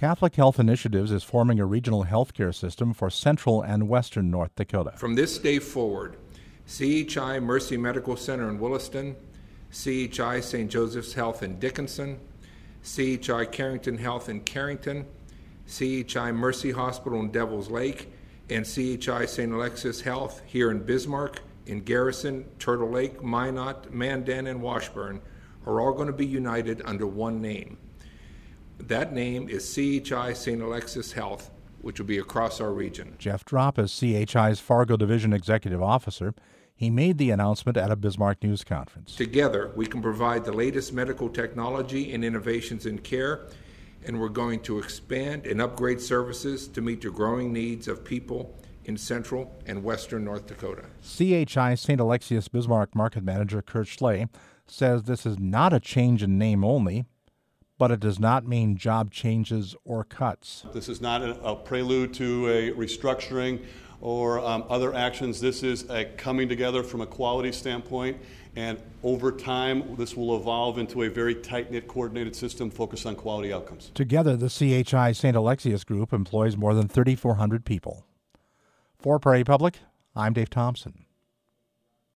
Catholic Health Initiatives is forming a regional healthcare system for central and western North Dakota. From this day forward, CHI Mercy Medical Center in Williston, CHI St. Joseph's Health in Dickinson, CHI Carrington Health in Carrington, CHI Mercy Hospital in Devils Lake, and CHI St. Alexius Health here in Bismarck, in Garrison, Turtle Lake, Minot, Mandan, and Washburn are all going to be united under one name. That name is CHI St. Alexius Health, which will be across our region. Jeff Drop is CHI's Fargo Division Executive Officer. He made the announcement at a Bismarck News Conference. Together, we can provide the latest medical technology and innovations in care, and we're going to expand and upgrade services to meet the growing needs of people in central and western North Dakota. CHI St. Alexius Bismarck Market Manager Kurt Schley says this is not a change in name only, but it does not mean job changes or cuts. This is not a prelude to a restructuring or other actions. This is a coming together from a quality standpoint, and over time this will evolve into a very tight-knit, coordinated system focused on quality outcomes. Together, the CHI St. Alexius Group employs more than 3,400 people. For Prairie Public, I'm Dave Thompson.